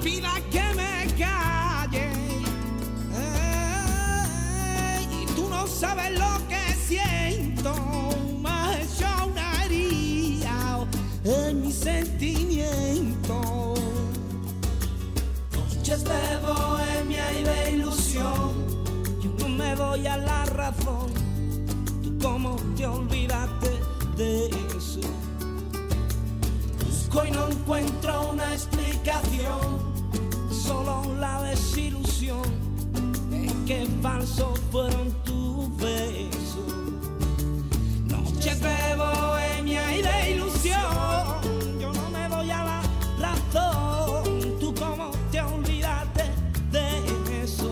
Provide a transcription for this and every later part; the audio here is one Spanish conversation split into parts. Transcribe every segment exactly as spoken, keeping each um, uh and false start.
pida que me calle. Ey, y tú no sabes lo que siento. Me has hecho una herida en mi sentimiento. Noches de bohemia y de ilusión, yo no me doy a la razón. Tú cómo te olvidaste de eso. Busco y no encuentro una explicación, solo la desilusión de que falsos fueron tus besos. Noches de bohemia y de ilusión, yo no me doy a la razón. Tú cómo te olvidaste de eso.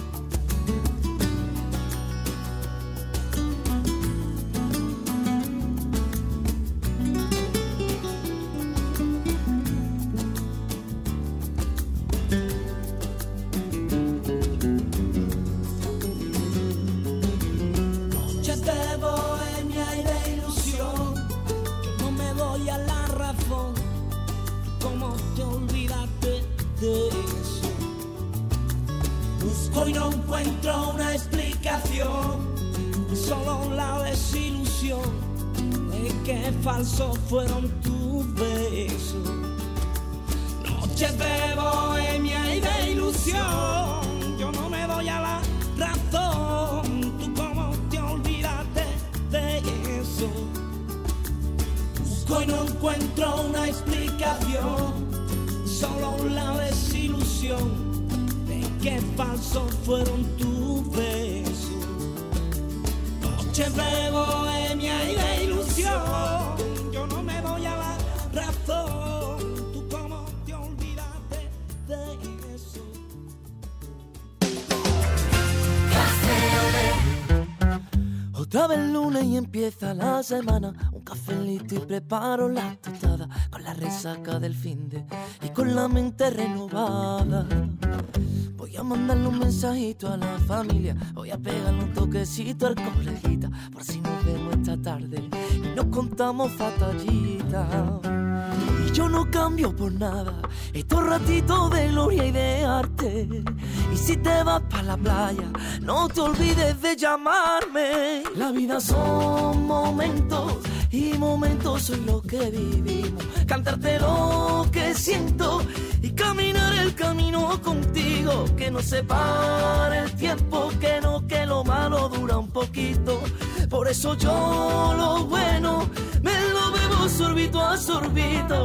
Noches de bohemia y de ilusión, yo no me doy a la razón. ¿Cómo te olvidaste de eso? Busco y no encuentro una explicación, solo la desilusión de que falsos fueron tus besos. Noches de bohemia y de ilusión, yo no me doy a la razón. ¿Tú cómo te olvidaste de eso? Busco y no encuentro una explicación, solo la desilusión de que falsos fueron tus besos. Noches de bohemia y de ilusión, yo no me doy a la razón. ¿Tú cómo te olvidaste de eso? Otra vez lunes y empieza la semana. Un cafelito y preparo la tostada, con la resaca del finde y con la mente renovada. Voy a mandarle un mensajito a la familia, voy a pegarle un toquecito al complejita, por si nos vemos esta tarde y nos contamos fatallitas. Y yo no cambio por nada estos ratitos de gloria y de arte. Y si te vas pa' la playa, no te olvides de llamarme. La vida son momentos y momentos son lo que vivimos. Cantarte lo que siento y caminar el camino contigo. Que no se pare el tiempo, que no, que lo malo dura un poquito. Por eso yo lo bueno me lo bebo sorbito a sorbito.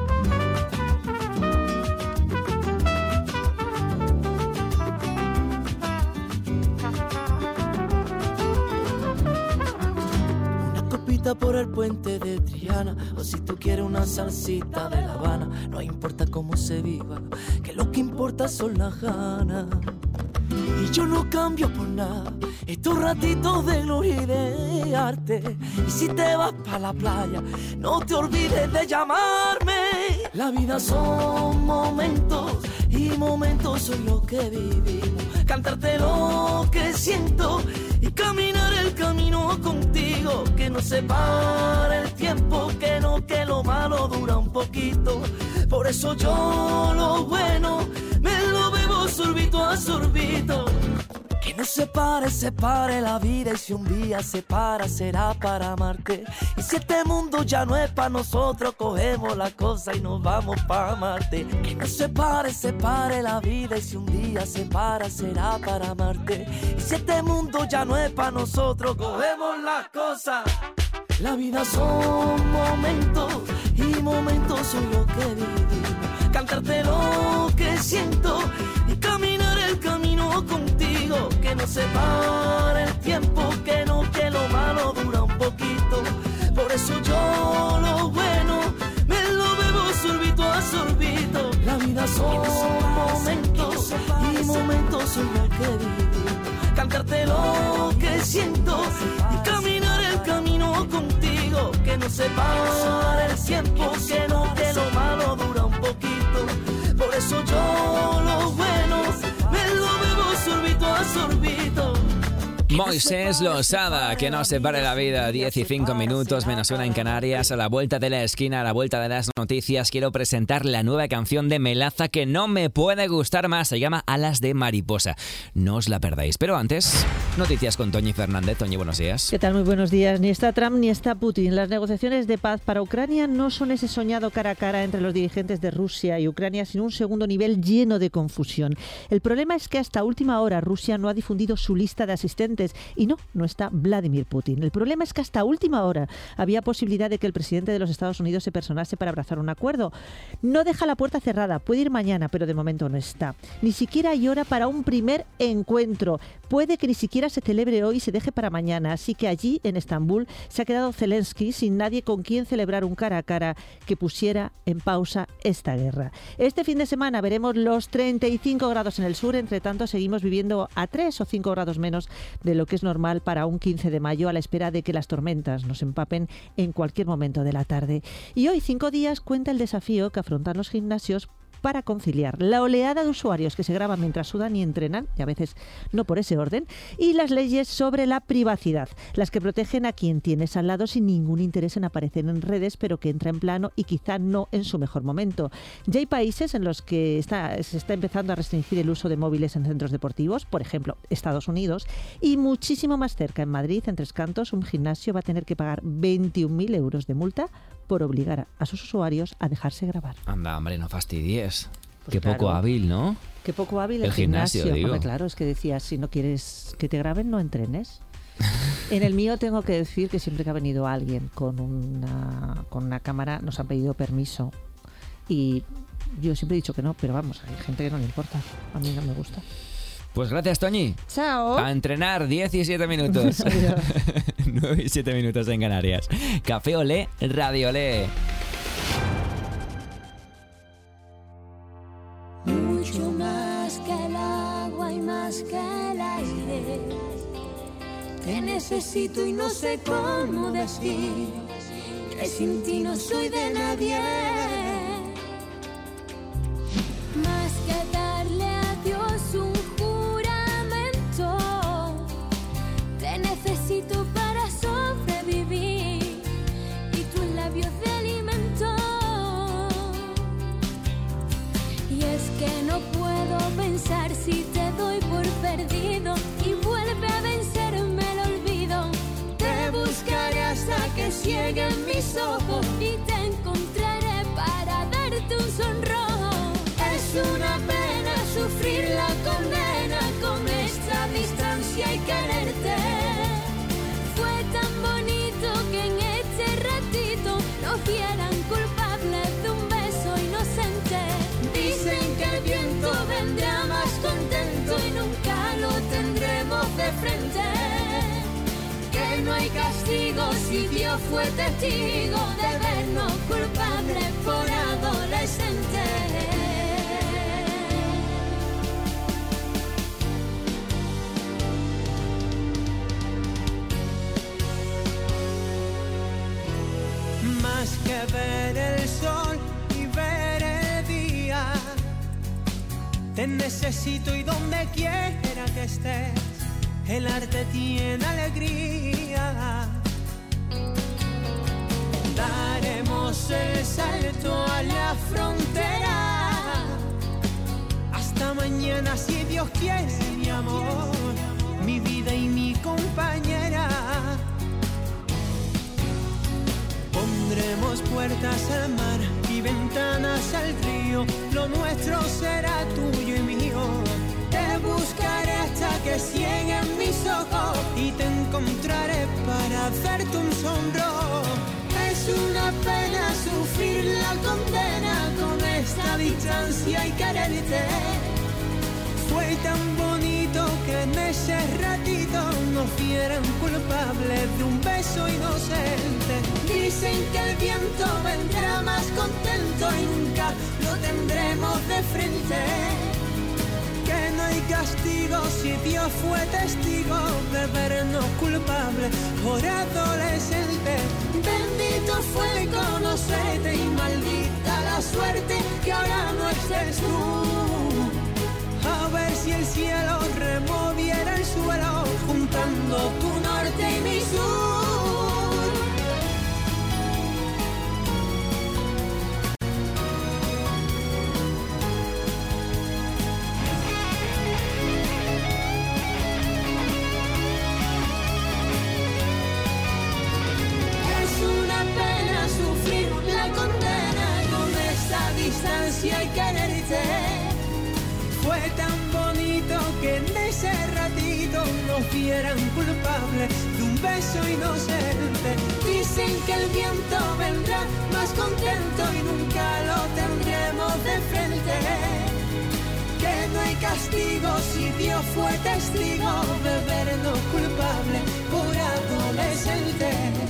Por el puente de Triana, o si tú quieres una salsita de La Habana. No importa cómo se viva, que lo que importa son las ganas. Y yo no cambio por nada estos ratitos de gloria y de arte. Y si te vas pa' la playa, no te olvides de llamarme. La vida son momentos y momentos son lo que vivimos. Cantarte lo que siento y caminar el camino contigo. Que no se pare el tiempo, que no, que lo malo dura un poquito. Por eso yo lo bueno me lo bebo sorbito a sorbito. Que no se pare, se pare la vida. Y si un día se para, será para amarte. Y si este mundo ya no es para nosotros, cogemos la cosa y nos vamos pa' Marte. Que no se pare, se pare la vida. Y si un día se para, será para amarte. Y si este mundo ya no es para nosotros, cogemos la cosa. La vida son momentos y momentos son lo que vivimos. Cantarte lo que siento y caminar el camino contigo. Que no se pare el tiempo, que no, que lo malo dura un poquito. Por eso yo lo bueno me lo bebo sorbito a sorbito. La vida son momentos y momentos son lo que vivimos. Cantarte lo que siento y caminar el camino contigo. Que no se pare el tiempo, que no, que lo malo dura un poquito. Por eso yo lo bueno me lo bebo sorbito a sorbito. Moisés Losada, que no se pare la vida. Diez y cinco minutos, menos una en Canarias. A la vuelta de la esquina, a la vuelta de las noticias, quiero presentar la nueva canción de Melaza que no me puede gustar más. Se llama Alas de Mariposa. No os la perdáis. Pero antes, noticias con Toñi Fernández. Toñi, buenos días. ¿Qué tal? Muy buenos días. Ni está Trump ni está Putin. Las negociaciones de paz para Ucrania no son ese soñado cara a cara entre los dirigentes de Rusia y Ucrania, sino un segundo nivel lleno de confusión. El problema es que hasta última hora Rusia no ha difundido su lista de asistentes y no, no está Vladimir Putin. El problema es que hasta última hora había posibilidad de que el presidente de los Estados Unidos se personase para abrazar un acuerdo. No deja la puerta cerrada, puede ir mañana, pero de momento no está. Ni siquiera hay hora para un primer encuentro. Puede que ni siquiera se celebre hoy y se deje para mañana. Así que allí, en Estambul, se ha quedado Zelensky sin nadie con quien celebrar un cara a cara que pusiera en pausa esta guerra. Este fin de semana veremos los treinta y cinco grados en el sur. Entre tanto, seguimos viviendo a tres o cinco grados menos de lo que es normal para un quince de mayo, a la espera de que las tormentas nos empapen en cualquier momento de la tarde. Y hoy, cinco días, cuenta el desafío que afrontan los gimnasios para conciliar la oleada de usuarios que se graban mientras sudan y entrenan, y a veces no por ese orden, y las leyes sobre la privacidad, las que protegen a quien tienes al lado sin ningún interés en aparecer en redes, pero que entra en plano y quizá no en su mejor momento. Ya hay países en los que está, se está empezando a restringir el uso de móviles en centros deportivos, por ejemplo, Estados Unidos, y muchísimo más cerca, en Madrid, en Tres Cantos, un gimnasio va a tener que pagar veintiún mil euros de multa por obligar a sus usuarios a dejarse grabar. Anda, hombre, no fastidies. Pues Qué claro. Poco hábil, ¿no? Qué poco hábil el, el gimnasio, gimnasio. digo. Hombre, claro, es que decías, si no quieres que te graben, no entrenes. En el mío tengo que decir que siempre que ha venido alguien con una, con una cámara nos han pedido permiso. Y yo siempre he dicho que no, pero vamos, hay gente que no le importa. A mí no me gusta. Pues gracias, Toñi. Chao. A entrenar, diecisiete minutos. nueve y siete minutos en Canarias. Café Olé, Radio Olé. Mucho más que el agua y más que el aire. Te necesito y no sé cómo decir que sin ti no soy de nadie. Más que darle a Dios un juramento, te necesito para sobrevivir y tus labios de alimento. Y es que no puedo pensar si te doy por perdido y vuelve a vencerme el olvido. Te buscaré hasta que cieguen mis ojos y te encontraré para darte un sonrojo. Es una pena sufrir la condena con esta distancia y quererte. Fue tan bonito que en este ratito nos vieran culpables de un beso inocente. Dicen que el viento vendrá más contento y nunca lo tendremos de frente. Que no hay castigo si Dios fue testigo de vernos culpables por adolescentes. Más que ver el sol y ver el día, te necesito y donde quiera que estés, el arte tiene alegría. Daremos el salto a la frontera. Hasta mañana si Dios quiere, mi amor, mi vida y mi compañera. Pondremos puertas al mar y ventanas al río. Lo nuestro será tuyo y mío. Te buscaré hasta que cieguen mis ojos y te encontraré para hacerte un sonrojo. Es una pena sufrir la condena con esta distancia y quererte. Fue tan bonito que en ese ratito nos vieran culpables de un beso inocente. Dicen que el viento vendrá más contento y nunca lo tendremos de frente. Que no hay castigo si Dios fue testigo de vernos culpables por adolescentes. Bendito fue conocerte y maldita la suerte que ahora no estés tú. A ver si el cielo removiera el suelo juntando ansia y quererte. Fue tan bonito que en ese ratito nos vieran culpables de un beso inocente. Dicen que el viento vendrá más contento y nunca lo tendremos de frente. Que no hay castigo si Dios fue testigo de vernos culpables por adolescentes.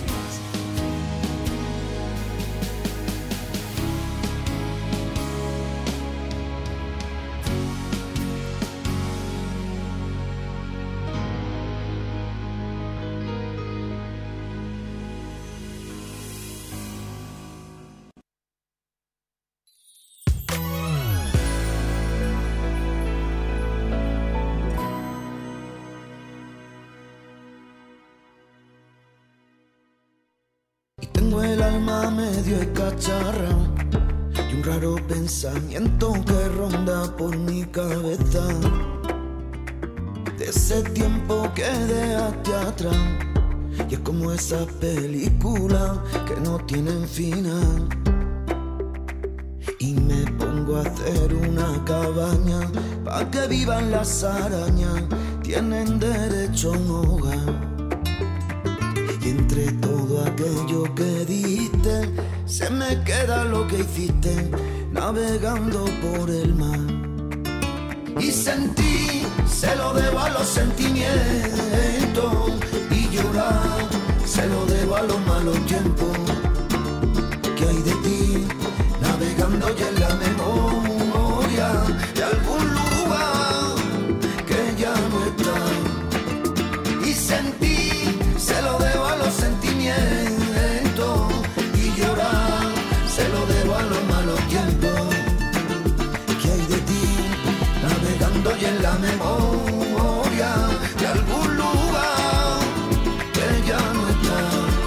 Tengo el alma medio escacharra y un raro pensamiento que ronda por mi cabeza. De ese tiempo que dejaste atrás, y es como esas películas que no tienen final. Y me pongo a hacer una cabaña pa' que vivan las arañas, tienen derecho a un hogar. Y entre todo aquello que dijiste, se me queda lo que hiciste, navegando por el mar. Y sentí, se lo debo a los sentimientos, y llorar, se lo debo a los malos tiempos que hay de ti, navegando ya en la memoria de algún lugar que ya no está. Y sentí, se lo debo a los sentimientos, y llorar, se lo debo a los malos tiempos que hay de ti, navegando ya en la memoria de algún lugar que ya no está.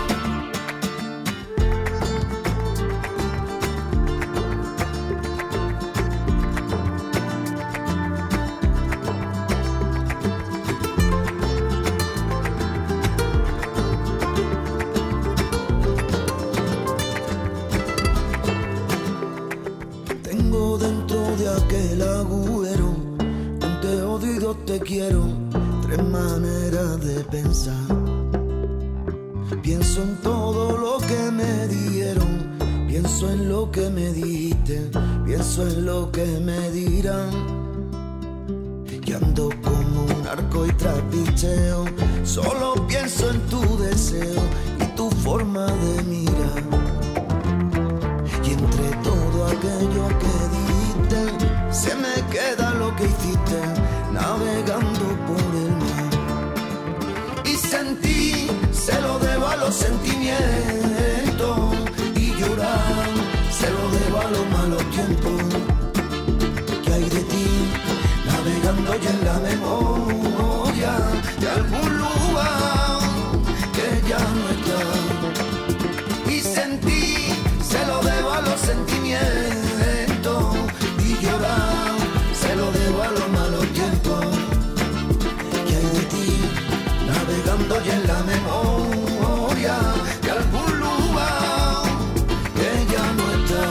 Aquel agujero, un te odio y dos te quiero, tres maneras de pensar. Pienso en todo lo que me dieron, pienso en lo que me diste, pienso en lo que me dirán. Y ando como un arco y trapicheo, solo pienso en tu deseo y tu forma de mirar. Y entre todo aquello que se me queda lo que hiciste, navegando por el mar. Y sentí, se lo debo a los sentimientos, y llorar, se lo debo a los malos tiempos que hay de ti, navegando ya en la memoria de algún lugar que ya no está. Y sentí, se lo debo a los sentimientos, se lo debo a los malos tiempos que hay de ti, navegando ya en la memoria de algún lugar que ya no está.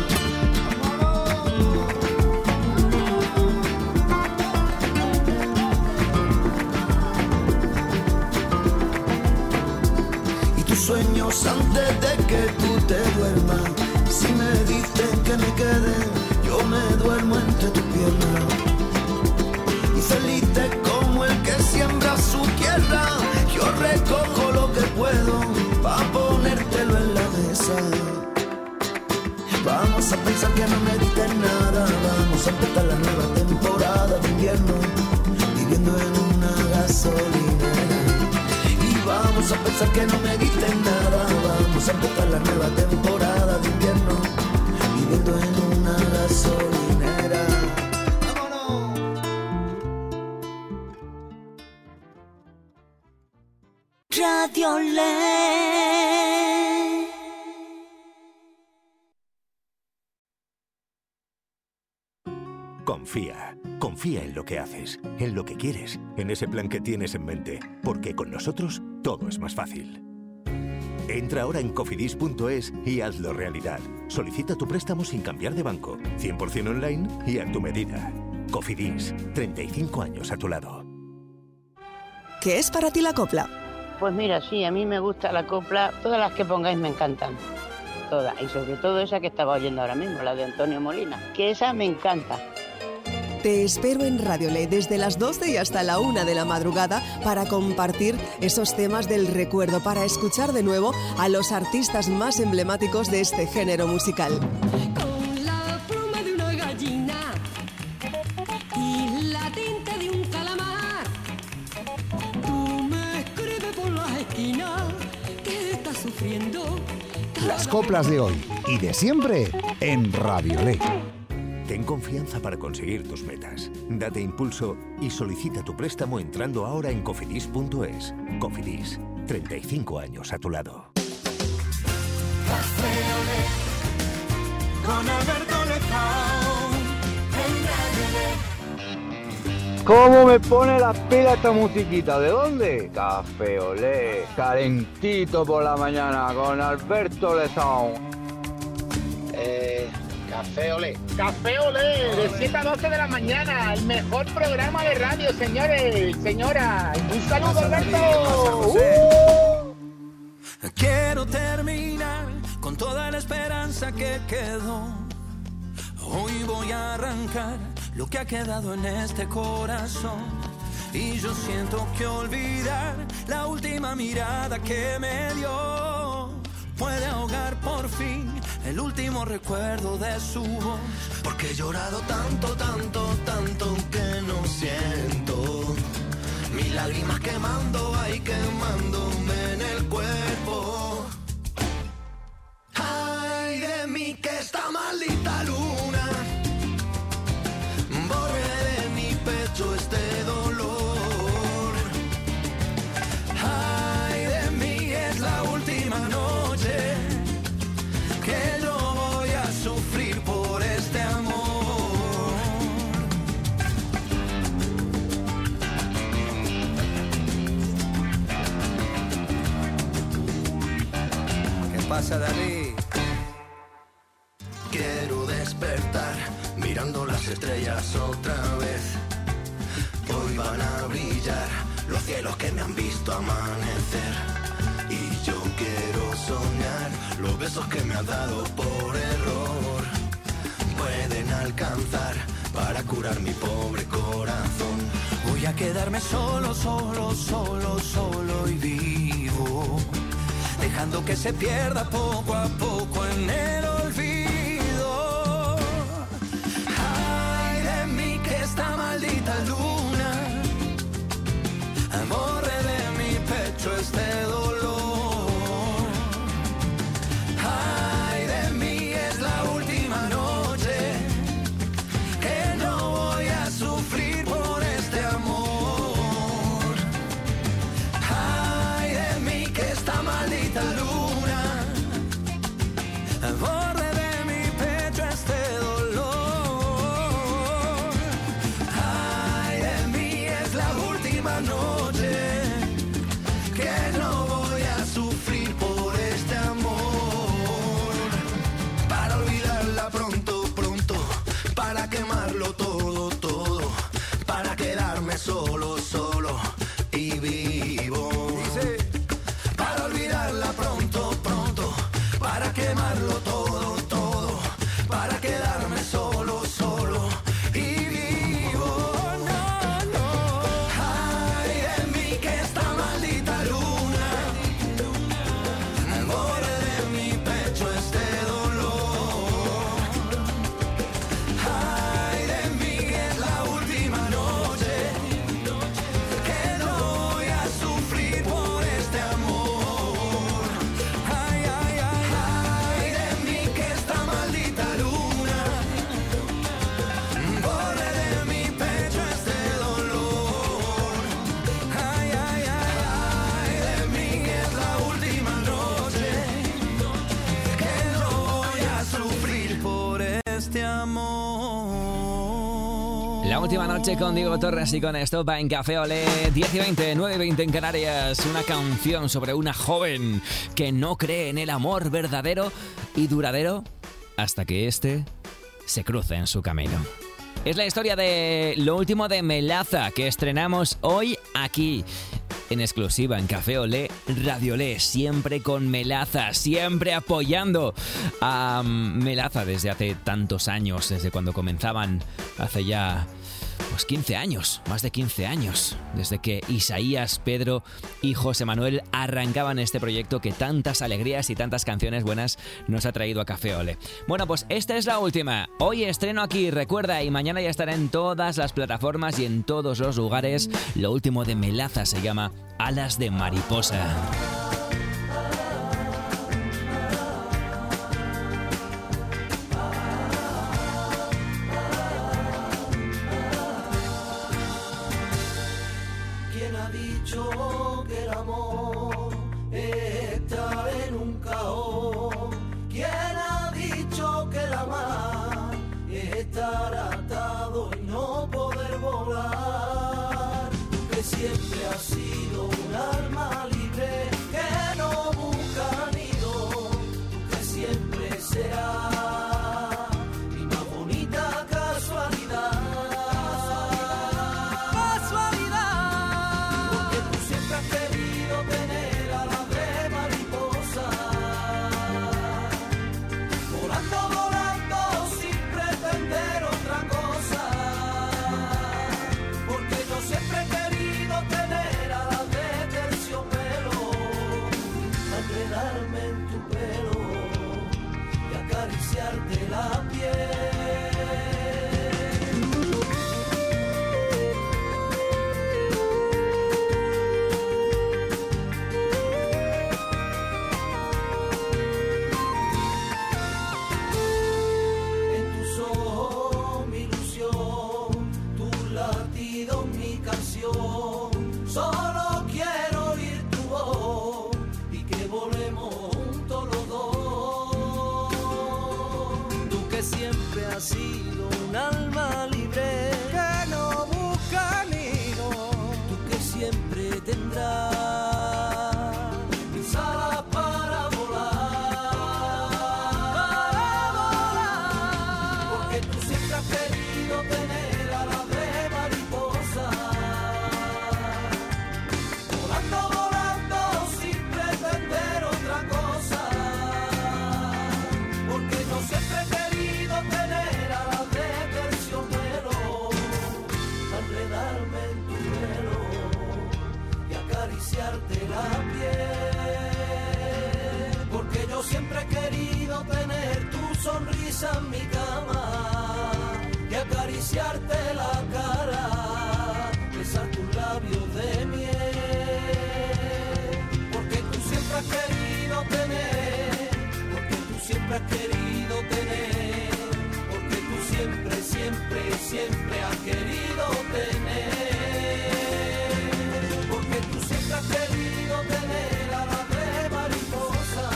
Y tus sueños antes de que tú te duermas, si me dicen que me quede, yo me duermo entre tus piernas. Y felices como el que siembra su tierra, yo recojo lo que puedo pa' ponértelo en la mesa. Vamos a pensar que no me dices nada, vamos a empezar la nueva temporada de invierno, viviendo en una gasolinera. Y vamos a pensar que no me dices nada, vamos a empezar la nueva temporada de invierno, viviendo en una gasolinera. ¡Vámonos! Radio Led. Confía, confía en lo que haces, en lo que quieres, en ese plan que tienes en mente, porque con nosotros todo es más fácil. Entra ahora en cofidis punto es y hazlo realidad. Solicita tu préstamo sin cambiar de banco, cien por ciento online y a tu medida. Cofidis, treinta y cinco años a tu lado. ¿Qué es para ti la copla? Pues mira, sí, a mí me gusta la copla, todas las que pongáis me encantan, todas, y sobre todo esa que estaba oyendo ahora mismo, la de Antonio Molina, que esa me encanta. Te espero en Radio Le desde las doce y hasta la una de la madrugada para compartir esos temas del recuerdo, para escuchar de nuevo a los artistas más emblemáticos de este género musical. Con la pluma de una gallina y la tinta de un calamar, tú me escribes por las esquinas que estás sufriendo. Las coplas de hoy y de siempre en Radio Le. Ten confianza para conseguir tus metas. Date impulso y solicita tu préstamo entrando ahora en cofidis punto es. Cofidis, treinta y cinco años a tu lado. Café Olé, con Alberto Lezao, en Radio Le. ¿Cómo me pone las pilas esta musiquita? ¿De dónde? Café Olé, calentito por la mañana con Alberto Lezao. Eh... Café Olé. Café Olé, de siete a doce de la mañana, el mejor programa de radio, señores, señoras. Un saludo, Alberto. Uh. Quiero terminar con toda la esperanza que quedó. Hoy voy a arrancar lo que ha quedado en este corazón. Y yo siento que olvidar la última mirada que me dio puede ahogar por fin el último recuerdo de su voz. Porque he llorado tanto, tanto, tanto que no siento. Mis lágrimas quemando, ay, quemándome en el cuerpo. Ay, de mí que esta maldita luna borre de mi pecho este dolor. Ay, de mí es la última noche que yo voy a sufrir por este amor. ¿Qué pasa, David? Quiero despertar mirando las estrellas otra vez. Hoy van a brillar los cielos que me han visto amanecer. Y yo quiero soñar los besos que me has dado por error. Pueden alcanzar para curar mi pobre corazón. Voy a quedarme solo, solo, solo, solo y vivo, dejando que se pierda poco a poco en el olvido. Ay, de mí que esta maldita luna borre de mi pecho este dolor. Solo, solo y vivo. Dice, para olvidarla pronto, pronto, para quemarlo todo, todo, para quedarme solo, solo y vivo. No, no. Ay, de mí que esta maldita luna borre de mi pecho este dolor. Ay, de mí es la última noche que no voy a sufrir por este amor. Ay, ay, ay, ay, de mí que esta maldita luna borre de mi pecho este dolor. Ay, ay, ay, ay, de mí es la última noche que no voy a sufrir por este amor. La última noche con Diego Torres y con Estopa en Café Olé. diez y veinte, nueve y veinte en Canarias. Una canción sobre una joven que no cree en el amor verdadero y duradero hasta que éste se cruza en su camino. Es la historia de lo último de Melaza, que estrenamos hoy aquí, en exclusiva en Café Olé, Radio Olé, siempre con Melaza, siempre apoyando a Melaza desde hace tantos años, desde cuando comenzaban hace ya pues quince años, más de quince años, desde que Isaías, Pedro y José Manuel arrancaban este proyecto que tantas alegrías y tantas canciones buenas nos ha traído a Café Olé. Bueno, pues esta es la última. Hoy estreno aquí, recuerda, y mañana ya estará en todas las plataformas y en todos los lugares. Lo último de Melaza se llama Alas de Mariposa. Que el amor es estar en un caos. ¿Quién ha dicho que el amar es estar atado y no poder volar? Tú que siempre has sido un alma libre que no busca nido, tú que siempre serás mi más bonita casualidad. De la piel. En tus ojos mi ilusión, tu latido mi canción. Solo quiero oír tu voz y que volemos juntos los dos. Siempre has sido un alma libre que no busca nido, tú que siempre tendrás mis alas para volar, para volar, porque tú siempre has querido tener alas de mariposa, volando, volando sin pretender otra cosa, porque no siempre tener alas de terciopelo, enredarme en tu pelo y acariciarte la piel, porque yo siempre he querido tener tu sonrisa en mi cama y acariciarte la cara, besar tus labios de miel, porque tú siempre has querido tener, porque tú siempre has querido tener, siempre, siempre, siempre has querido tener, porque tú siempre has querido tener alas de mariposa,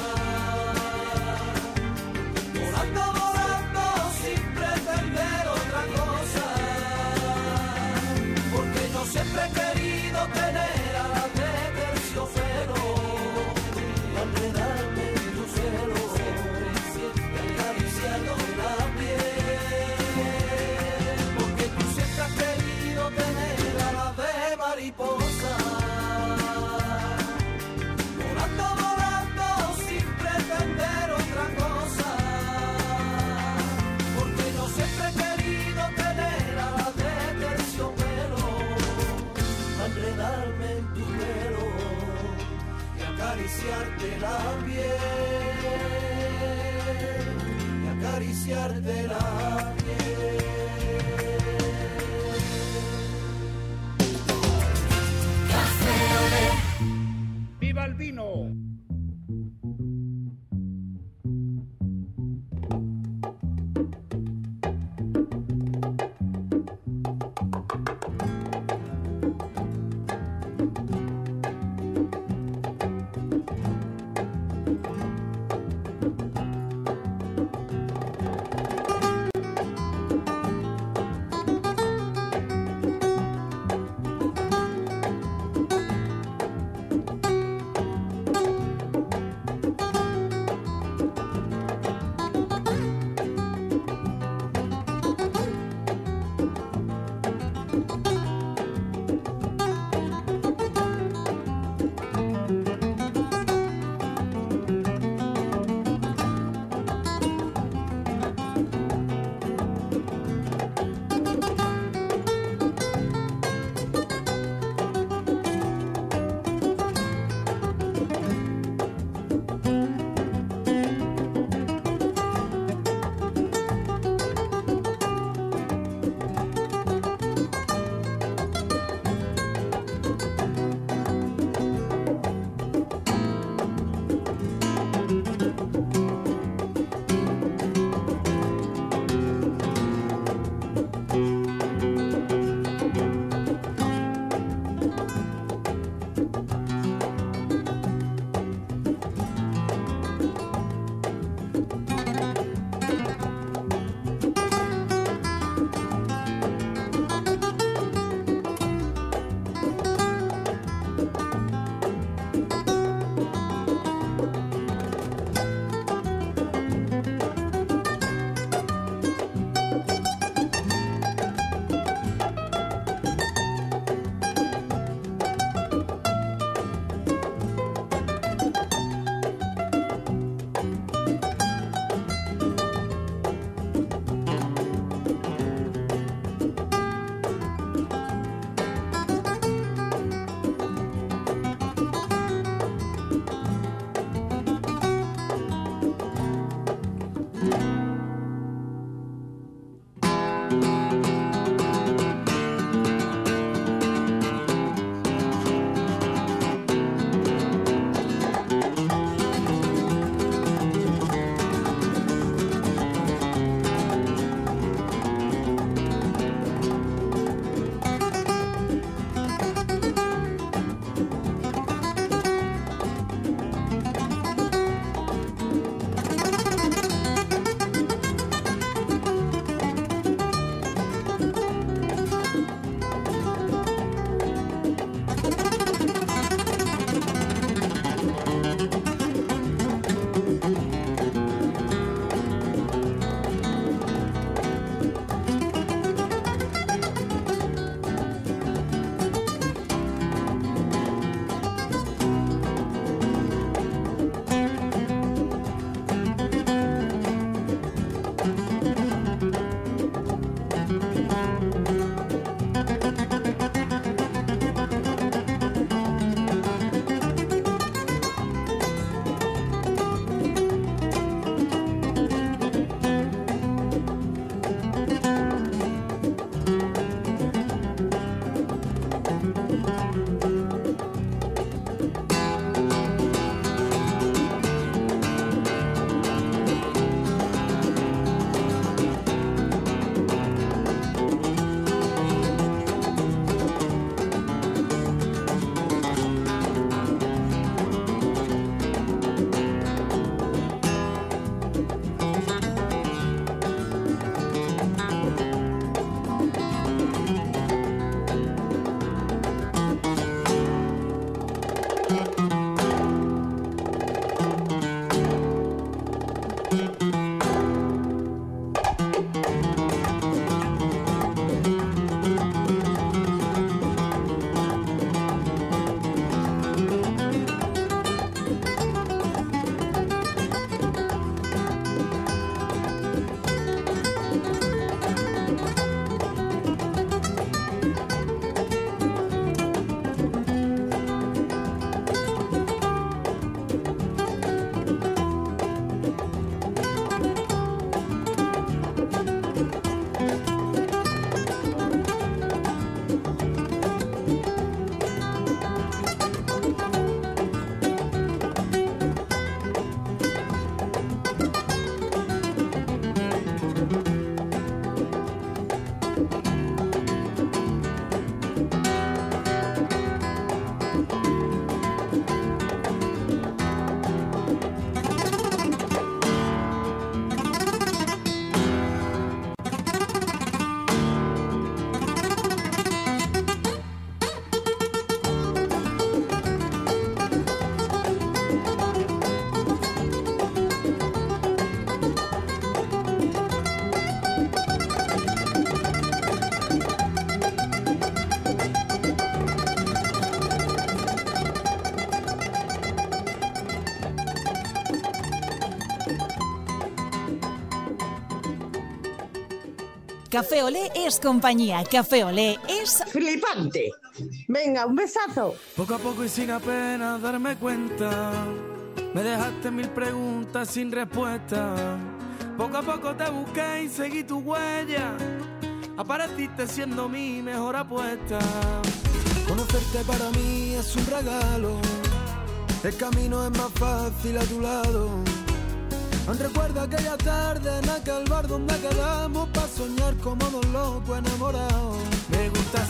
volando, volando sin pretender otra cosa, porque yo siempre he querido tener alas de terciopelo, enredarme en tu cielo, acariciando la piel. Tener alas de mariposa, volando, volando sin pretender otra cosa, porque yo siempre he querido tener alas de terciopelo, enredarme en tu pelo y acariciarte la piel, y acariciarte la piel. ¡Viva el vino! Café Olé es compañía, Café Olé es... ¡Flipante! Venga, un besazo. Poco a poco y sin apenas darme cuenta, me dejaste mil preguntas sin respuesta. Poco a poco te busqué y seguí tu huella, apareciste siendo mi mejor apuesta. Conocerte para mí es un regalo, el camino es más fácil a tu lado. Aún recuerdo aquella tarde en aquel bar donde quedamos pa' soñar como dos locos enamorados. Me gusta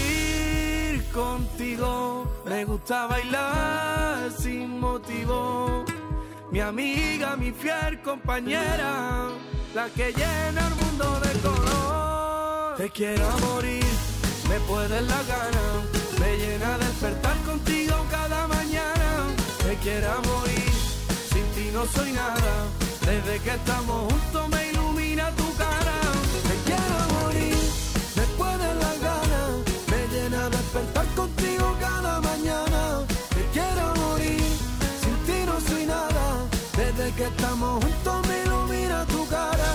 sentir contigo, me gusta bailar sin motivo. Mi amiga, mi fiel compañera, la que llena el mundo de color. Te quiero morir, me puedes la gana, me llena despertar contigo cada mañana. Te quiero morir, sin ti no soy nada. Desde que estamos juntos me ilumina tu cara. Te quiero morir, después de las ganas, me llena despertar contigo cada mañana. Te quiero morir, sin ti no soy nada. Desde que estamos juntos me ilumina tu cara.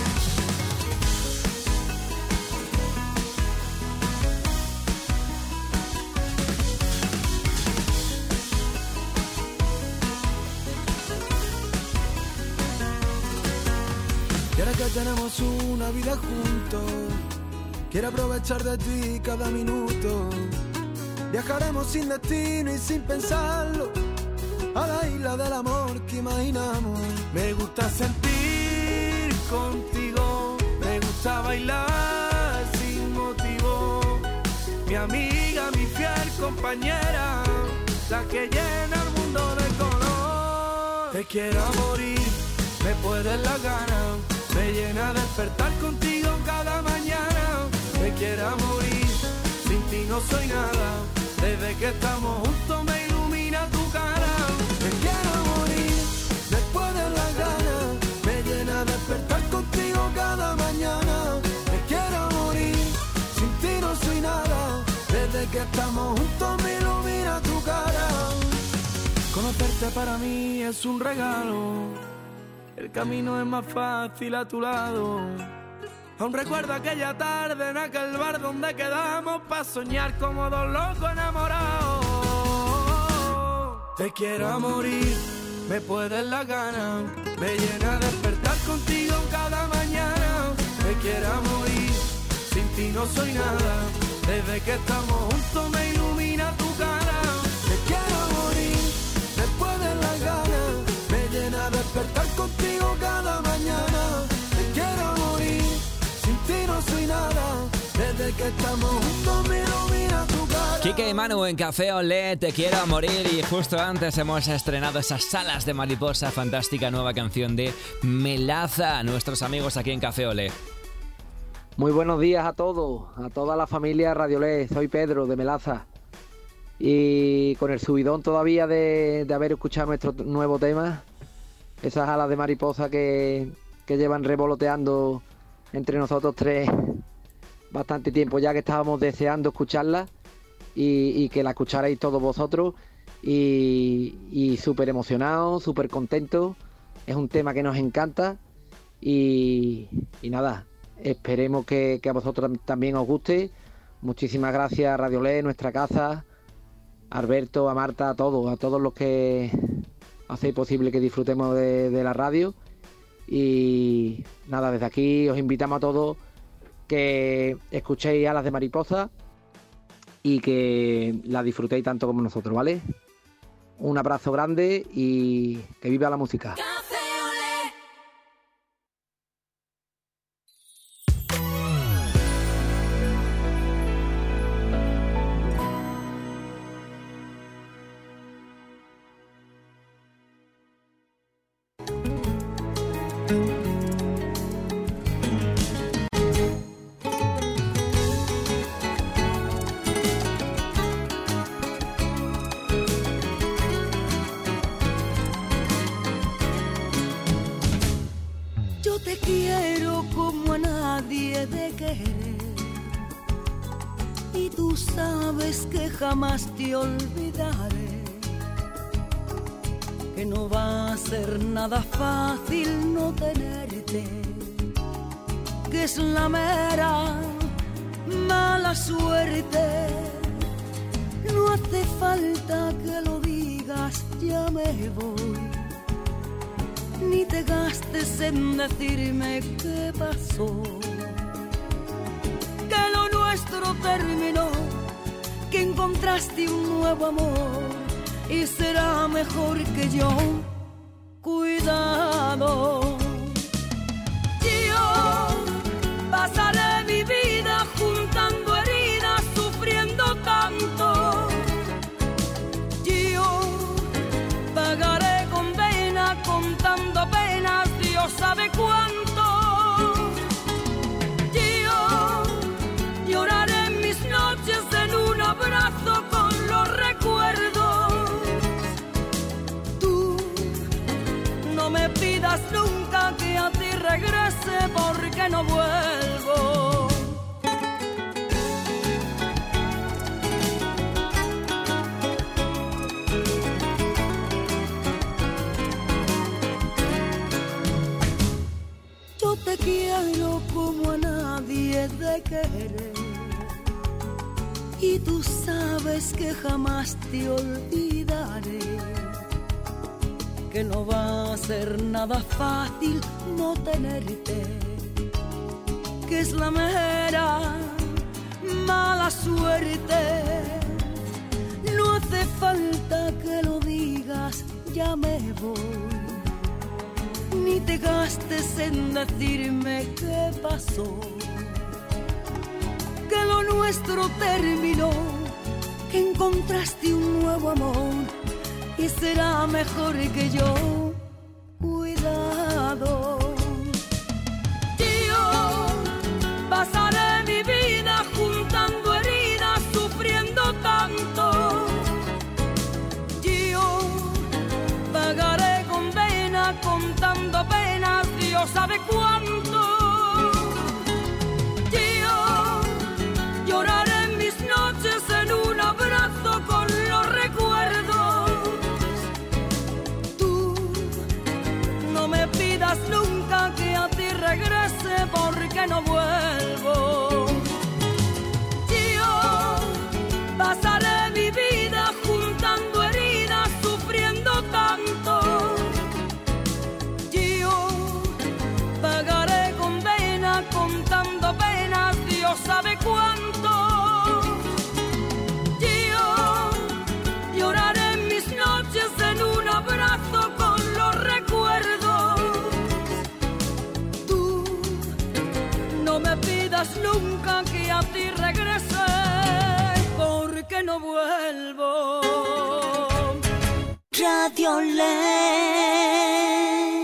Y ahora que tenemos una vida juntos, quiero aprovechar de ti cada minuto. Viajaremos sin destino y sin pensarlo, a la isla del amor que imaginamos. Me gusta sentir contigo, me gusta bailar sin motivo. Mi amiga, mi fiel compañera, la que llena el mundo de color. Te quiero morir, me puedes la gana, me llena despertar contigo cada mañana. Me quiero morir, sin ti no soy nada. Desde que estamos juntos me ilumina tu cara. Me quiero morir, después de las ganas, me llena despertar contigo cada mañana. Me quiero morir, sin ti no soy nada. Desde que estamos juntos me ilumina tu cara. Conocerte para mí es un regalo, el camino es más fácil a tu lado. Aún recuerdo aquella tarde en aquel bar donde quedamos pa' soñar como dos locos enamorados. Te quiero morir, me puedes la gana, me llena despertar contigo cada mañana. Te quiero morir, sin ti no soy nada. Desde que estamos juntos me ilumina tu cara. Te quiero morir, después de las ganas, me llena despertar contigo cada mañana. Te quiero morir, sin ti no soy nada. Desde que estamos juntos me ilumina tu cara. Quique y Manu en Café Olé, Te quiero morir. Y justo antes hemos estrenado esas Alas de mariposa, fantástica nueva canción de Melaza, nuestros amigos aquí en Café Olé. Muy buenos días a todos, a toda la familia Radio Olé. Soy Pedro de Melaza. Y con el subidón todavía de, de haber escuchado nuestro nuevo tema, esas alas de mariposa que, que llevan revoloteando entre nosotros tres bastante tiempo ya, que estábamos deseando escucharla y, y que la escucharais todos vosotros. Y, y súper emocionado, súper contento. Es un tema que nos encanta y, y nada, esperemos que, que a vosotros también os guste. Muchísimas gracias a Radio Olé, nuestra casa, a Alberto, a Marta, a todos, a todos los que hacéis posible que disfrutemos de, de la radio. Y nada, desde aquí os invitamos a todos que escuchéis Alas de Mariposa y que la disfrutéis tanto como nosotros, ¿vale? Un abrazo grande y que viva la música. Jamás te olvidaré, que no va a ser nada fácil no tenerte, que es la mera mala suerte. No hace falta que lo digas, ya me voy, ni te gastes en decirme qué pasó, que lo nuestro terminó, que encontraste un nuevo amor y será mejor que yo. Cuidado, yo pasaré mi vida juntando heridas, sufriendo tanto. Yo pagaré condena contando penas, Dios sabe cuánto. Yo lloraré en mis noches en un abrazo con los recuerdos. Tú no me pidas nunca que a ti regrese porque no vuelvo. Yo te quiero como a nadie de querer, y tú sabes que jamás te olvidaré, que no va a ser nada fácil no tenerte, que es la mera mala suerte. No hace falta que lo digas, ya me voy, ni te gastes en decirme qué pasó, que lo nuestro terminó, que encontraste un nuevo amor y será mejor que yo. Cuidado, yo pasaré mi vida juntando heridas, sufriendo tanto. Yo pagaré condena contando penas, Dios sabe cuánto. Lloraré en mis noches en un abrazo con los recuerdos. Tú no me pidas nunca que a ti regrese porque no vuelvo. Yo pasaré mi vida juntando heridas, sufriendo tanto. Yo pagaré condena contando penas, Dios sabe cuánto. Lloraré en mis noches en un abrazo con los recuerdos. Tú no me pidas nunca que a ti regrese porque no vuelvo. Radio Lé.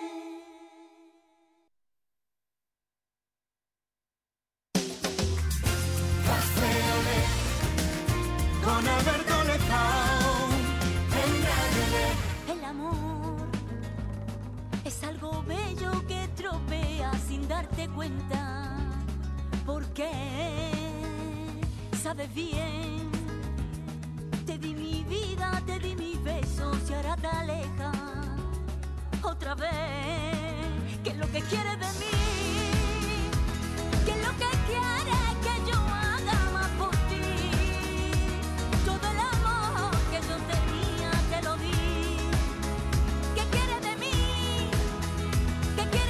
El amor es algo bello que tropea sin darte cuenta, porque sabes bien, te di mi vida, te di mis besos y ahora te alejas otra vez. ¿Qué es lo que quieres de mí? ¿Qué es lo que quieres que yo haga más por ti? Todo el amor que yo tenía te lo di. ¿Qué quieres de mí? ¿Qué quieres?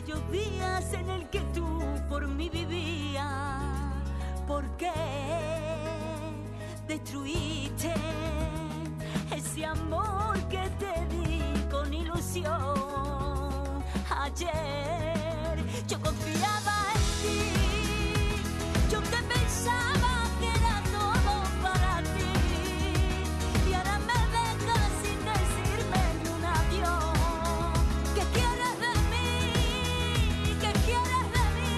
aquellos días en el que tú por mí vivías. ¿Por qué destruiste ese amor que te di con ilusión? Ayer yo confiaba en ti, yo te pensaba que era todo para ti, y ahora me dejas sin decirme ni un adiós. ¿Qué quieres de mí? ¿Qué quieres de mí?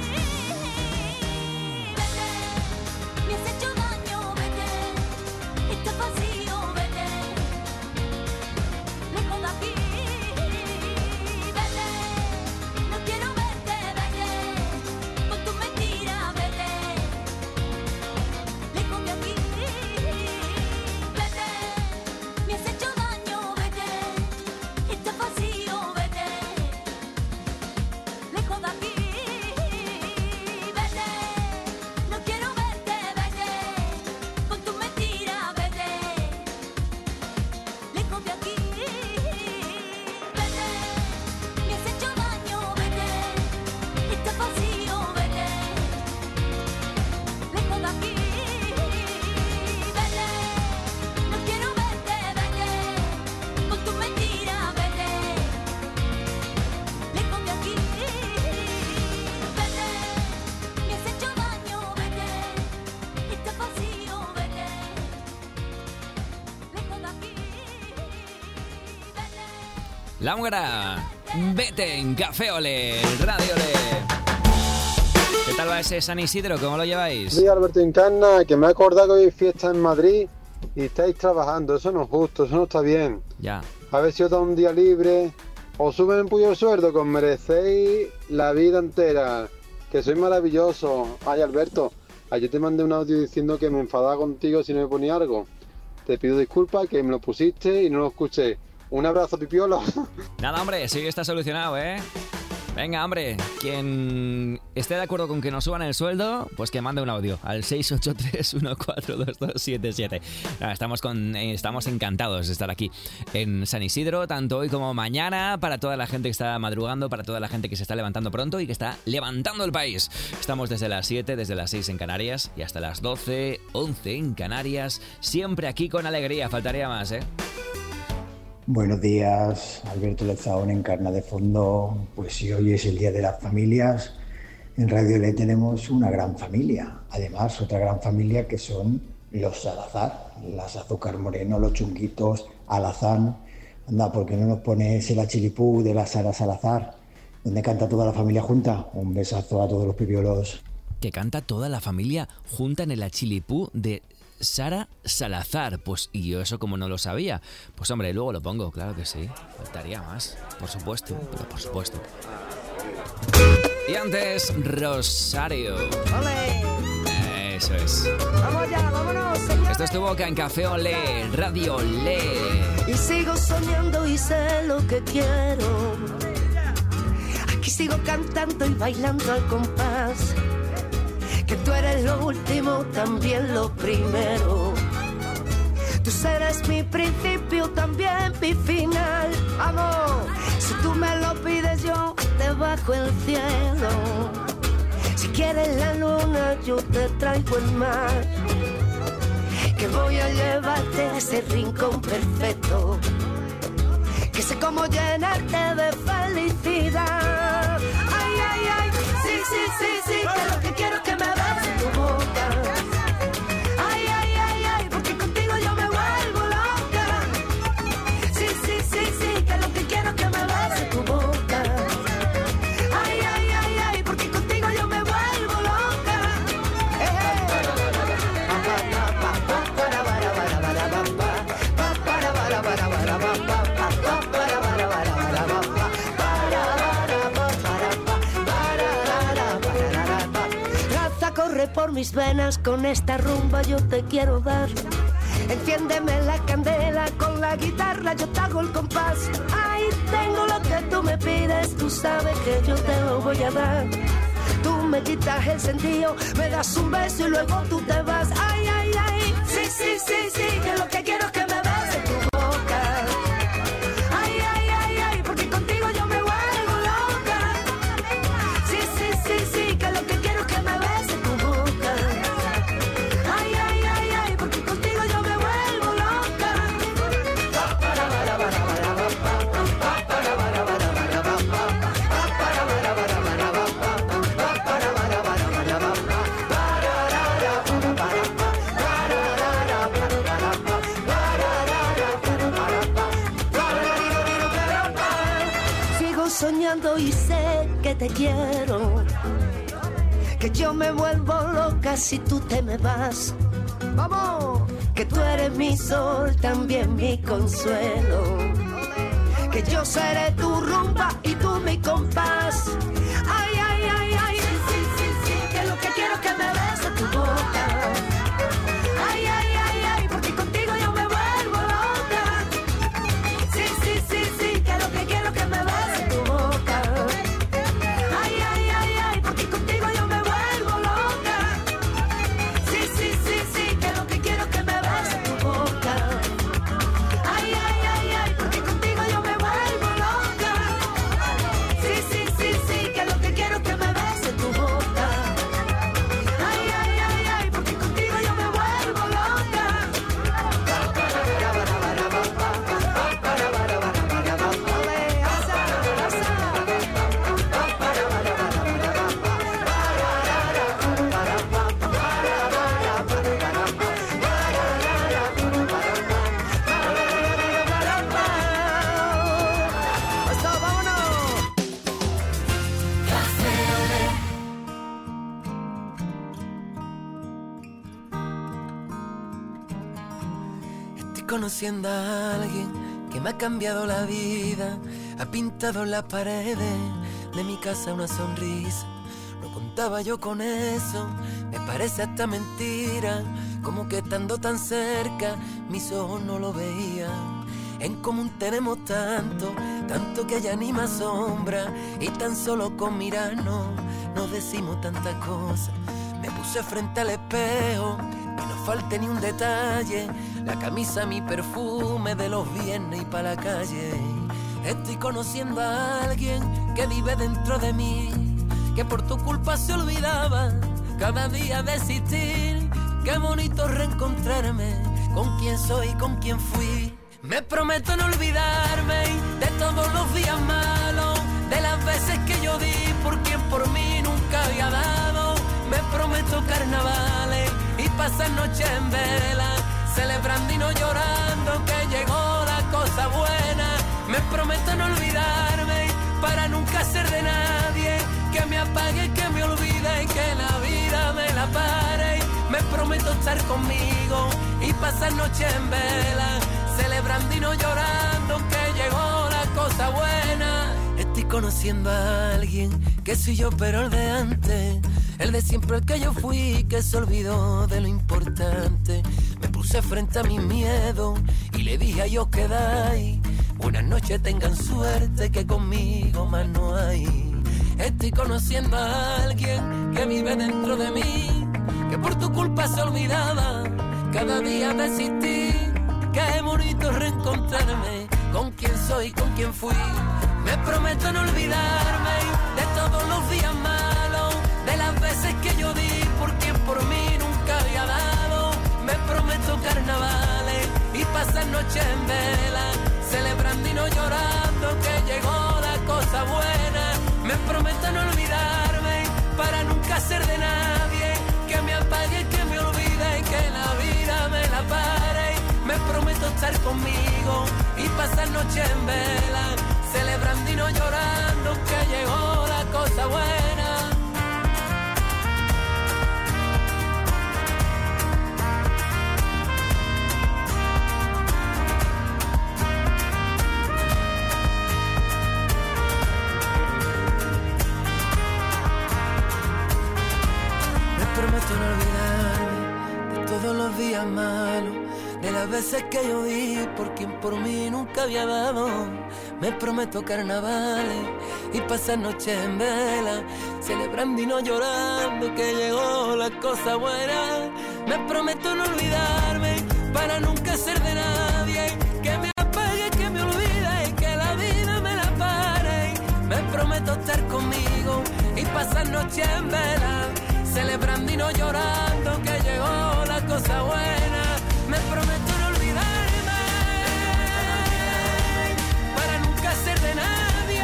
Vete, me has hecho daño, vete, está vacío, vete, lejos de aquí. Vete, no quiero verte, vete, con tu mentira, vete, lejos de aquí. Vete, me has hecho daño, vete, está vacío, vete, lejos de aquí. Vete, no quiero verte, vete, con tu mentira, vete, lejos de aquí. Vete, me has hecho daño, vete, está vacío, vete, lejos de aquí. Vete, no quiero verte, vete, con tu mentira, vete, lejos de aquí. Vete, me has hecho daño, vete, está vacío, vete, lejos de aquí. La húngara, vete en Café Olé, Radio Olé. ¿Qué tal va ese San Isidro? ¿Cómo lo lleváis? Sí, Alberto Encarna, que me he acordado que hoy hay fiesta en Madrid y estáis trabajando. Eso no es justo, eso no está bien. Ya. A ver si os da un día libre, os suben un puño el sueldo, que os merecéis la vida entera. Que sois maravillosos. Ay, Alberto, ayer te mandé un audio diciendo que me enfadaba contigo si no me ponía algo. Te pido disculpas, que me lo pusiste y no lo escuché. Un abrazo, pipiolo. Nada, hombre, sí está solucionado, ¿eh? Venga, hombre, quien esté de acuerdo con que nos suban el sueldo, pues que mande un audio al seis ocho tres uno cuatro dos dos siete siete. Nada, estamos, con, eh, estamos encantados de estar aquí en San Isidro, tanto hoy como mañana, para toda la gente que está madrugando, para toda la gente que se está levantando pronto y que está levantando el país. Estamos desde las siete, desde las seis en Canarias y hasta las doce, once en Canarias, siempre aquí con alegría, faltaría más, ¿eh? Buenos días, Alberto Lezaón en Carna de Fondo. Pues sí, hoy es el Día de las Familias. En Radio L tenemos una gran familia. Además, otra gran familia que son los Salazar, las Azúcar Moreno, los Chunguitos, Alazán. Anda, ¿por qué no nos pones el Achilipú de la Sara Salazar, donde canta toda la familia junta? Un besazo a todos los pipiolos. Que canta toda la familia junta en el Achilipú de Sara Salazar. Pues, y yo eso como no lo sabía. Pues hombre, luego lo pongo, claro que sí. Faltaría más, por supuesto, pero por supuesto. Y antes, Rosario. ¡Ole! Eso es. ¡Vamos ya, vámonos, señores! Esto es Tu Boca en Café Olé, Radio Olé. Y sigo soñando y sé lo que quiero. Aquí sigo cantando y bailando al compás. Que tú eres lo último, también lo primero. Tú serás mi principio, también mi final. Amor, si tú me lo pides yo te bajo el cielo. Si quieres la luna yo te traigo el mar. Que voy a llevarte a ese rincón perfecto. Que sé cómo llenarte de felicidad. Ay, ay, ay, sí, sí, sí, sí, que lo que quiero es que me beses tu boca. Ay, ay, ay, ay, porque contigo yo me vuelvo loca. Sí, sí, sí, sí, que lo que quiero es que me beses tu boca. Ay, ay, ay, ay, porque contigo yo me vuelvo loca. Corre por mis venas, con esta rumba yo te quiero dar. Enciéndeme la candela, con la guitarra yo te hago el compás. Ay, tengo lo que tú me pides, tú sabes que yo te lo voy a dar. Tú me quitas el sentido, me das un beso y luego tú te vas. Ay, ay, ay, sí, sí, sí, sí, que lo que quiero es que me beses tu boca. Ay, ay, ay, ay, porque contigo yo me vuelvo loca. soñando y sé que te quiero, que yo me vuelvo loca si tú te me vas. ¡Vamos! Que tú eres mi sol, también mi consuelo, que yo seré tu rumba y tú mi compás. Ay, ay, ay, ay, sí, sí, sí, sí, que lo que quiero es que me beses tu boca. Ay, ay, ay, ay, porque contigo yo me vuelvo loca. Sí, sí, sí, sí, que lo que quiero es que me beses tu boca. Ay, ay, ay, ay, porque contigo yo me vuelvo loca. Sí, sí, sí, sí, que lo que quiero es que me beses tu boca. Ay, ay, ay, ay, porque contigo yo me vuelvo loca. Sí, sí, sí, sí, que lo que quiero es que me beses tu boca. Ay, ay, ay, ay, porque contigo yo me vuelvo loca. Estoy conociendo a alguien que me ha cambiado la vida, ha pintado en las paredes de mi casa una sonrisa. No contaba yo con eso, me parece hasta mentira, como que estando tan cerca mis ojos no lo veían. En común tenemos tanto, tanto que ya ni me asombra, y tan solo con mirarnos nos decimos tantas cosas. Me puse frente al espejo, que no falte ni un detalle, la camisa, mi perfume de los viernes y pa' la calle. Estoy conociendo a alguien que vive dentro de mí, que por tu culpa se olvidaba cada día de existir. Qué bonito reencontrarme con quien soy, con quien fui. Me prometo no olvidarme de todos los días malos, de las veces que yo di por quien por mí nunca había dado. Me prometo carnavales y pasar noches en vela, celebrando y no llorando que llegó la cosa buena. Me prometo no olvidarme para nunca ser de nadie, que me apague, que me olvide y que la vida me la pare. Me prometo estar conmigo y pasar noches en vela, celebrando y no llorando que llegó la cosa buena. Estoy conociendo a alguien que soy yo pero el de antes, el de siempre, el que yo fui, que se olvidó de lo importante. Me puse frente a mi miedo y le dije a ellos quedáis, buenas noches, tengan suerte que conmigo más no hay. Estoy conociendo a alguien que vive dentro de mí, que por tu culpa se olvidaba cada día de existir. Qué bonito reencontrarme con quien soy, con quien fui. Me prometo no olvidarme de todos los días malos, de las veces que yo di por quien por mí nunca había dado. Me prometo carnavales y pasar noches en vela, celebrando y no llorando que llegó la cosa buena. Me prometo no olvidarme para nunca ser de nadie, que me apague, que me olvide y que la vida me la pare. Me prometo estar conmigo y pasar noches en vela, celebrando y no llorando que llegó la cosa buena. Me prometo no olvidarme de todos los días malos, de las veces que yo di por quien por mí nunca había dado. Me prometo carnavales y pasar noches en vela, celebrando y no llorando que llegó la cosa buena. Me prometo no olvidarme para nunca ser de nadie, que me apague, que me olvide y que la vida me la pare. Me prometo estar conmigo y pasar noches en vela, celebrando y no llorando que llegó la cosa buena. Me prometo no olvidarme para nunca ser de nadie.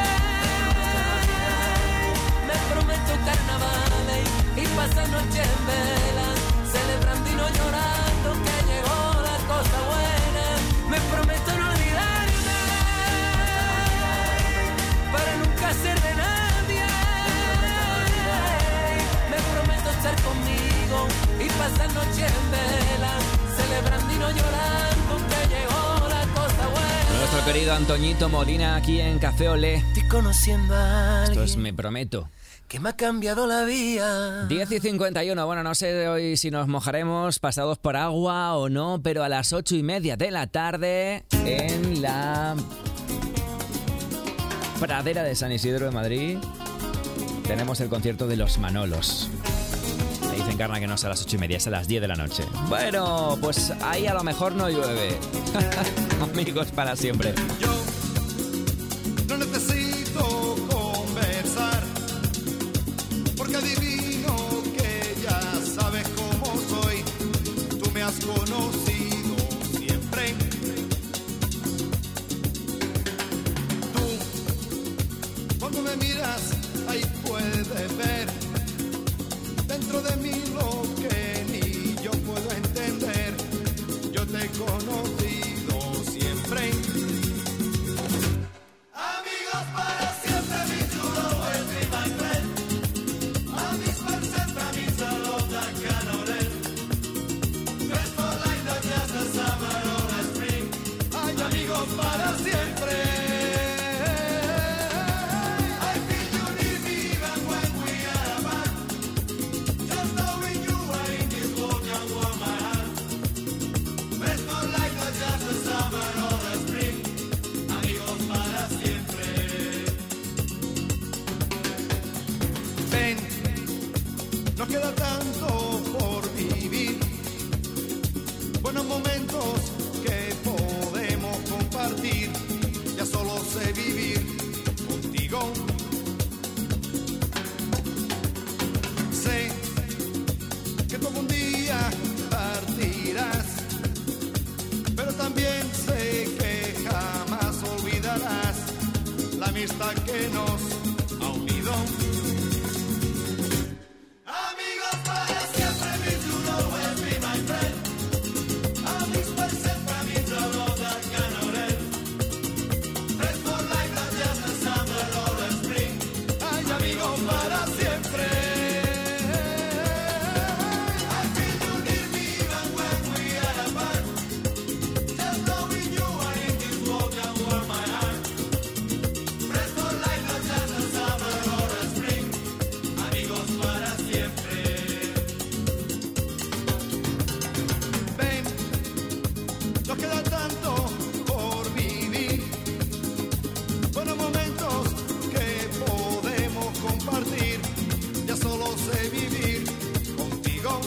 Me prometo carnavales y pasar noches en vela, celebrando y no llorando que llegó la cosa buena. Me prometo no olvidarme para nunca querido Antoñito Molina aquí en Café Olé. Estoy conociendo a alguien. Esto es Me Prometo. Que me ha cambiado la vida. diez y cincuenta y uno, bueno, no sé hoy si nos mojaremos pasados por agua o no, pero a las ocho y media de la tarde en la Pradera de San Isidro de Madrid tenemos el concierto de Los Manolos. Me dicen, Carna, que no es a las ocho y media, es a las diez de la noche. Bueno, pues ahí a lo mejor no llueve. Amigos para siempre. Yo no necesito conversar, porque adivino que ya sabes cómo soy. Tú me has conocido siempre. Tú, cuando me miras, ahí puedes ver dentro de mí lo que ni yo puedo entender. Yo te he conocido siempre. Amigos para siempre, mi chulo, will be my friend. Amigos per sempre, mi salota canore. Friends for life, not just a summer or a spring. Ay, amigos para siempre. I feel you need me even when we are apart. Just knowing you are in this world can warm my heart. Friends for life, not just a summer or a spring. Amigos para siempre. Ven, no queda tanto por vivir. Buenos momentos que podemos compartir. Ya solo sé vivir contigo. Sé que tú algún día partirás, pero también sé que jamás olvidarás la amistad que nos ha unido. Amigos para siempre, mi chulo, will be my friend. Amigos per sempre, mi salota canore. Friends for life, not just a summer or a spring. Ay, amigos para siempre. I feel you need me even when we are apart. Just knowing you are in this world can warm my heart. Friends for life, not just a summer or a spring. Amigos para siempre. Ven, nos queda tanto por vivir. Buenos momentos que podemos compartir. Ya solo sé vivir contigo.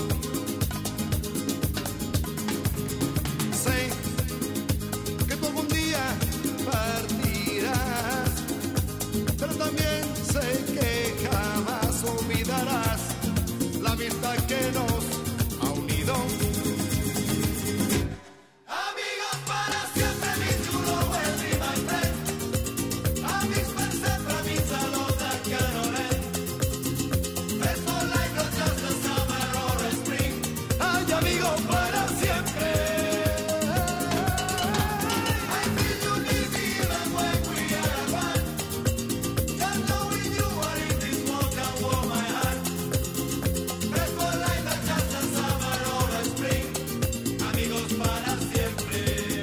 Sé que tú algún día partirás, pero también sé que jamás olvidarás la amistad que nos ha unido. Amigos para siempre, mi chulo, will be my friend. Amigos per sempre, mi salota canore. Friends for life, not just a summer or a spring. Ay, amigos para siempre. I feel you need me even when we are apart. Just knowing you are in this world can warm my heart. Friends for life, not just a summer or a spring. Amigos para siempre.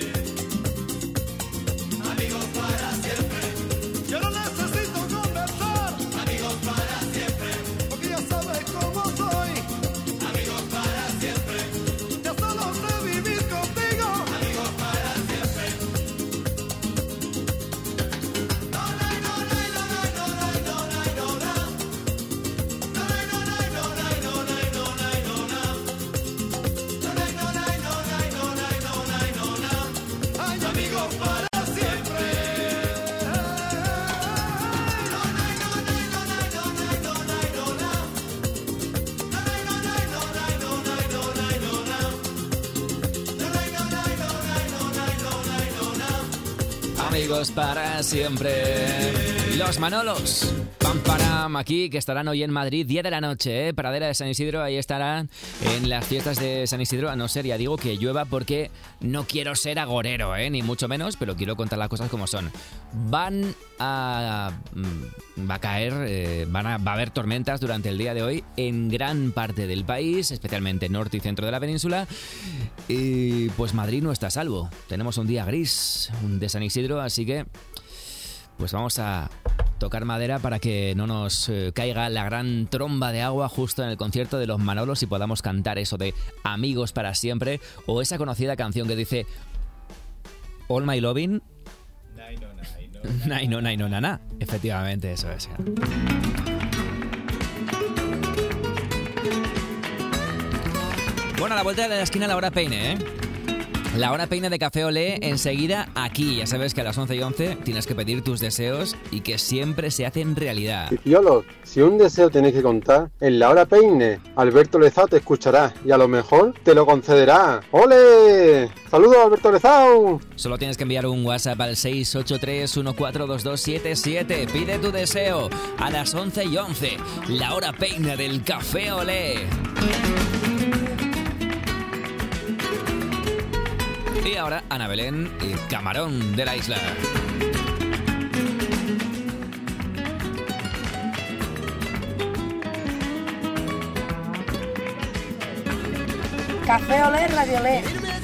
Amigos para siempre. Yo no necesito conversar. Amigos para siempre. Porque ya sabes cómo soy. Amigos para siempre. Ya solo sé vivir contigo. Amigos para siempre. No, no, no, no, no, no, no, no, no, no, no. No, no, no, no, no, no, no, no, no, no, no. No, no, no, no, no, no, no, no, no, no. Ay, amigos para siempre. No, no, no, no, no, no, no, no, no, no, no. No, no, no, no, no, no, no, no, no, no. No, no, no, no, no, no, no, no, no. No, no, no, no, no, no, no, no, no, no. Amigos para siempre. Los Manolos, pam param, aquí, que estarán hoy en Madrid, diez de la noche, ¿eh? Pradera de San Isidro, ahí estarán en las fiestas de San Isidro, a no ser, ya digo, que llueva, porque no quiero ser agorero, ¿eh? Ni mucho menos, pero quiero contar las cosas como son. Van a... va a caer, eh, van a, va a haber tormentas durante el día de hoy en gran parte del país, especialmente norte y centro de la península, y pues Madrid no está a salvo. Tenemos un día gris, un de San Isidro, así que... pues vamos a tocar madera para que no nos eh, caiga la gran tromba de agua justo en el concierto de los Manolos y podamos cantar eso de Amigos para siempre, o esa conocida canción que dice All My Lovin'. Naino, naino, nana. Efectivamente, eso es. Bueno, a la vuelta de la esquina la hora peine, ¿eh? La hora peine de Café Olé enseguida aquí. Ya sabes que a las once y once tienes que pedir tus deseos y que siempre se hacen realidad. Pipiolos, si un deseo tenéis que contar, en la hora peine, Alberto Lezao te escuchará y a lo mejor te lo concederá. ¡Ole! ¡Saludos, Alberto Lezao! Solo tienes que enviar un WhatsApp al seis ocho tres uno cuatro dos dos siete siete. Pide tu deseo a las once y once. La hora peine del Café Olé. Y ahora Ana Belén y Camarón de la Isla. Café Olé, Radio Olé.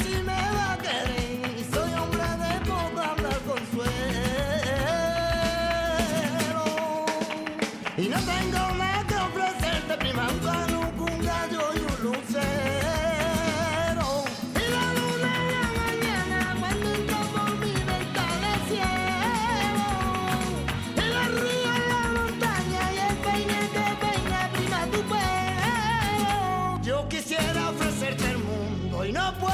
Y no tengo nada que ofrecerte, prima, un canuco, un gallo y un lucero. Y la luna en la mañana cuando entró por mi ventana el cielo. Y los ríos en la montaña y el peine que peina, prima, tu pelo. Yo quisiera ofrecerte el mundo y no puedo.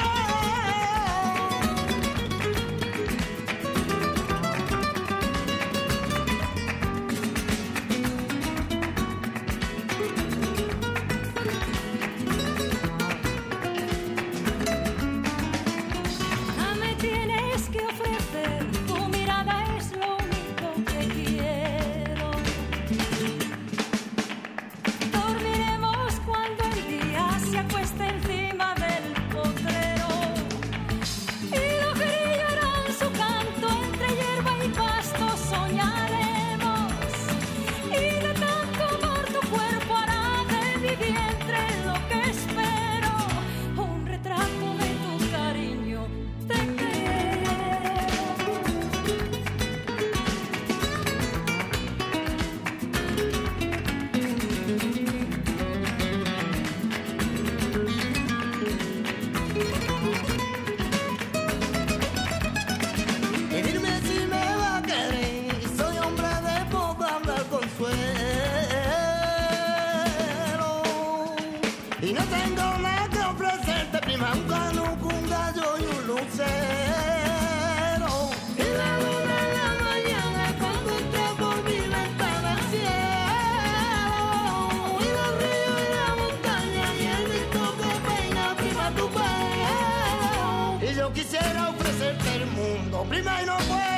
Y no tengo nada que ofrecerte, prima, un canuco, un gallo y un lucero. Y la luna en la mañana cuando entró por mi ventana al cielo. Y los ríos y la montaña y el viento que peina, prima, tu pelo. Y yo quisiera ofrecerte el mundo, prima, y no puedo.